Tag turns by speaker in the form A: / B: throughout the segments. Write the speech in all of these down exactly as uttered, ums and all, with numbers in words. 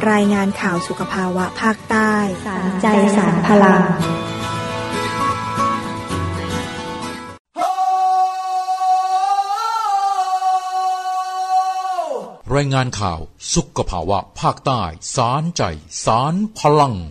A: รายงานข่าวสุขภาวะภาคใต้
B: สารใจสารพลัง
C: รายงานข่าวสุขภาวะภาคใต้สารใจสารพลัง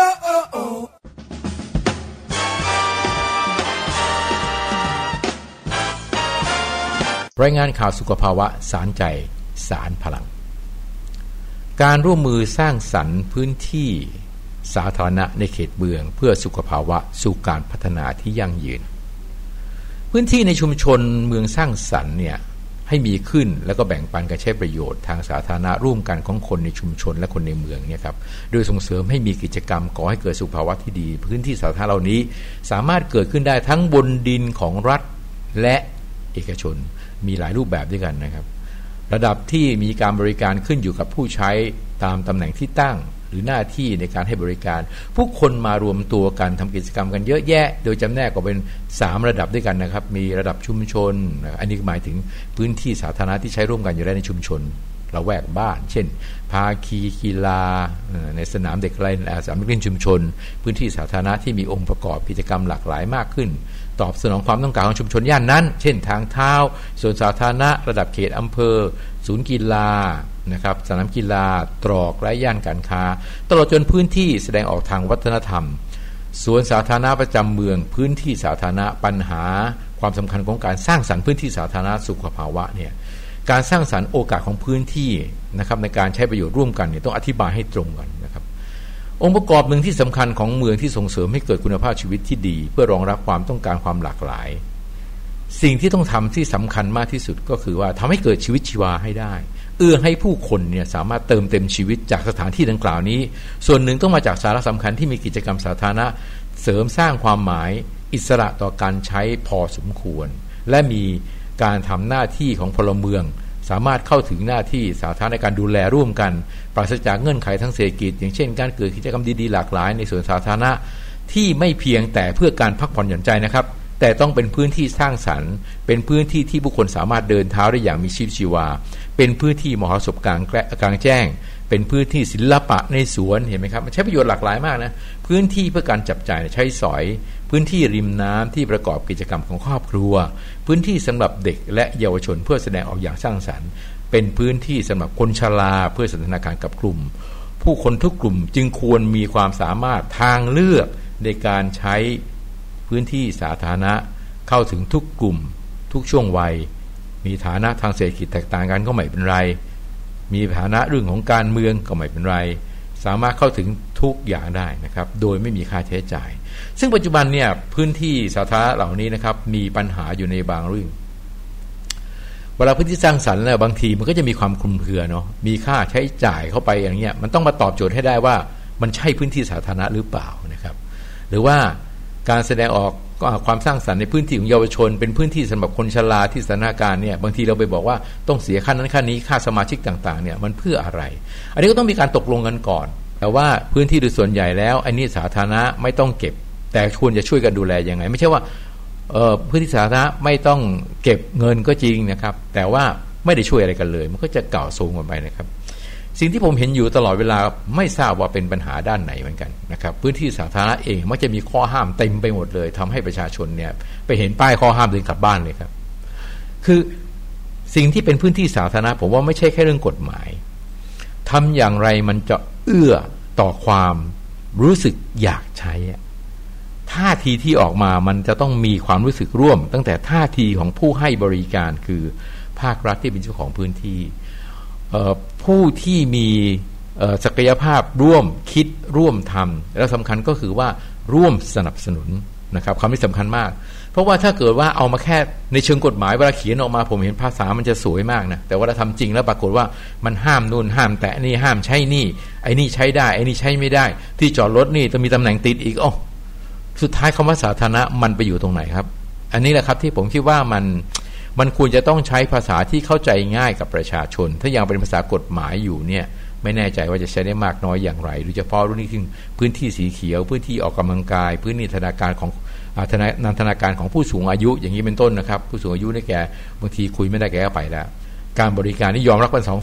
C: รายงานข่าวสุขภาวะสารใจสารพลังการร่วมมือสร้างสรรค์พื้นที่สาธารณะในเขตเมืองเพื่อสุขภาวะสู่การพัฒนาที่ยั่งยืนพื้นที่ในชุมชนเมืองสร้างสรรค์เนี่ยให้มีขึ้นแล้วก็แบ่งปันการใช้ประโยชน์ทางสาธารณะร่วมกันของคนในชุมชนและคนในเมืองเนี่ยครับโดยส่งเสริมให้มีกิจกรรมก่อให้เกิดสุขภาวะที่ดีพื้นที่สาธารณะเหล่านี้สามารถเกิดขึ้นได้ทั้งบนดินของรัฐและเอกชนมีหลายรูปแบบด้วยกันนะครับระดับที่มีการบริการขึ้นอยู่กับผู้ใช้ตามตำแหน่งที่ตั้งหรือหน้าที่ในการให้บริการผู้คนมารวมตัวกันทำกิจกรรมกันเยอะแยะโดยจำแนกออกเป็นสามระดับด้วยกันนะครับมีระดับชุมชนอันนี้หมายถึงพื้นที่สาธารณะที่ใช้ร่วมกันอยู่ได้ในชุมชนละแวกบ้านเช่นภาคีกีฬาในสนามเด็กเล่นสนามเล่นชุมชนพื้นที่สาธารณะที่มีองค์ประกอบกิจกรรมหลากหลายมากขึ้นตอบสนองความต้องการของชุมชนย่านนั้นเช่นทางเท้าสวนสาธารณะระดับเขตอำเภอศูนย์กีฬานะครับสนามกีฬาตรอกและย่านการค้าตลอดจนพื้นที่แสดงออกทางวัฒนธรรมสวนสาธารณะประจำเมืองพื้นที่สาธารณะปัญหาความสำคัญของการสร้างสรรค์พื้นที่สาธารณะสุขภาวะเนี่ยการสร้างสรรค์โอกาสของพื้นที่นะครับในการใช้ประโยชน์ร่วมกันเนี่ยต้องอธิบายให้ตรงกันนะครับองค์ประกอบหนึ่งที่สำคัญของเมืองที่ส่งเสริมให้เกิดคุณภาพชีวิตที่ดีเพื่อรองรับความต้องการความหลากหลายสิ่งที่ต้องทำที่สำคัญมากที่สุดก็คือว่าทำให้เกิดชีวิตชีวาให้ได้เอื้อให้ผู้คนเนี่ยสามารถเติมเต็มชีวิตจากสถานที่ดังกล่าวนี้ส่วนหนึ่งต้องมาจากสาระสำคัญที่มีกิจกรรมสาธารณะเสริมสร้างความหมายอิสระต่อการใช้พอสมควรและมีการทำหน้าที่ของพลเมืองสามารถเข้าถึงหน้าที่สาธารณะในการดูแลร่วมกันปราศจากเงื่อนไขทั้งเศรษฐกิจอย่างเช่นการเกิดกิจกรรมดีๆหลากหลายในสวนสาธารณะที่ไม่เพียงแต่เพื่อการพักผ่อนหย่อนใจนะครับแต่ต้องเป็นพื้นที่สร้างสรรค์เป็นพื้นที่ที่ผู้คนสามารถเดินเท้าได้อย่างมีชีวิตชีวาเป็นพื้นที่มหรสพกลางกลางแจ้งเป็นพื้นที่ศิลปะในสวนเห็นไหมครับมันใช้ประโยชน์หลากหลายมากนะพื้นที่เพื่อการจับจ่ายใช้สอยพื้นที่ริมน้ำที่ประกอบกิจกรรมของครอบครัวพื้นที่สำหรับเด็กและเยาวชนเพื่อแสดงออกอย่างสร้างสรรค์เป็นพื้นที่สำหรับคนชราเพื่อสันทนาการกับกลุ่มผู้คนทุกกลุ่มจึงควรมีความสามารถทางเลือกในการใช้พื้นที่สาธารณะเข้าถึงทุกกลุ่มทุกช่วงวัยมีฐานะทางเศรษฐกิจแตกต่างกันก็ไม่เป็นไรมีฐานะเรื่องของการเมืองก็ไม่เป็นไรสามารถเข้าถึงทุกอย่างได้นะครับโดยไม่มีค่าใช้จ่ายซึ่งปัจจุบันเนี่ยพื้นที่สาธารณะเหล่านี้นะครับมีปัญหาอยู่ในบางเรื่องเวลาพื้นที่สร้างสรรค์เนี่ยบางทีมันก็จะมีความคลุมเครือเนาะมีค่าใช้จ่ายเข้าไปอย่างเงี้ยมันต้องมาตอบโจทย์ให้ได้ว่ามันใช่พื้นที่สาธารณะหรือเปล่านะครับหรือว่าการแสดงออกความสร้างสรรค์ในพื้นที่ของเยาวชนเป็นพื้นที่สำหรับคนชราที่สถานการณ์เนี่ยบางทีเราไปบอกว่าต้องเสียค่านั้นค่านี้ค่าสมาชิกต่างๆเนี่ยมันเพื่ออะไรอันนี้ก็ต้องมีการตกลงกันก่อนแต่ว่าพื้นที่โดยส่วนใหญ่แล้วอันนี้สาธารณะไม่ต้องเก็บแต่ควรจะช่วยกันดูแลยังไงไม่ใช่ว่าเอ่อพื้นที่สาธารณะไม่ต้องเก็บเงินก็จริงนะครับแต่ว่าไม่ได้ช่วยอะไรกันเลยมันก็จะเก่าสูงกันไปนะครับสิ่งที่ผมเห็นอยู่ตลอดเวลาไม่ทราบว่าเป็นปัญหาด้านไหนเหมือนกันนะครับพื้นที่สาธารณะเองมักจะมีข้อห้ามเต็มไปหมดเลยทำให้ประชาชนเนี่ยไปเห็นป้ายข้อห้ามเดินกลับบ้านเลยครับคือสิ่งที่เป็นพื้นที่สาธารณะผมว่าไม่ใช่แค่เรื่องกฎหมายทำอย่างไรมันจะเอื้อต่อความรู้สึกอยากใช้ท่าทีที่ออกมามันจะต้องมีความรู้สึกร่วมตั้งแต่ท่าทีของผู้ให้บริการคือภาครัฐที่เป็นเจ้าของพื้นที่ผู้ที่มีศักยภาพร่วมคิดร่วมทำและสำคัญก็คือว่าร่วมสนับสนุนนะครับคำนี้สำคัญมากเพราะว่าถ้าเกิดว่าเอามาแค่ในเชิงกฎหมายเวลาเขียนออกมาผมเห็นภาษามันจะสวยมากนะแต่ว่าเราทำจริงแล้วปรากฏว่ามันห้ามนู่นห้ามแตะนี่ห้ามใช้นี่ไอ้นี่ใช้ได้ไอ้นี่ใช้ไม่ได้ที่จอดรถนี่ต้องมีตำแหน่งติดอีกอ๋อสุดท้ายคำว่าสาธารณะมันไปอยู่ตรงไหนครับอันนี้แหละครับที่ผมคิดว่ามันมันควรจะต้องใช้ภาษาที่เข้าใจง่ายกับประชาชนถ้ายังเป็นภาษากฎหมายอยู่เนี่ยไม่แน่ใจว่าจะใช้ได้มากน้อยอย่างไรโดยเฉพาะรุ่นนี้คือพื้นที่สีเขียวพื้นที่ออกกำลังกายพื้นที่ธนาคารของนันทนาการของผู้สูงอายุอย่างนี้เป็นต้นนะครับผู้สูงอายุนี่แกบางทีคุยไม่ได้แกก็ไปแล้วการบริการนี่ยอมรับกันสองฝ่าย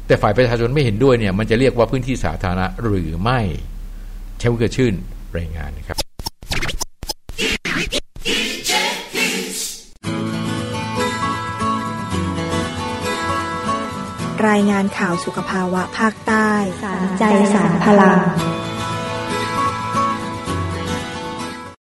C: แต่ฝ่ายประชาชนไม่เห็นด้วยเนี่ยมันจะเรียกว่าพื้นที่สาธารณะหรือไม่ใช้วุฒิชื่นรายงานนะครับ
A: รายงานข่าวสุขภาวะภาคใต้
B: สารใจสารพลัง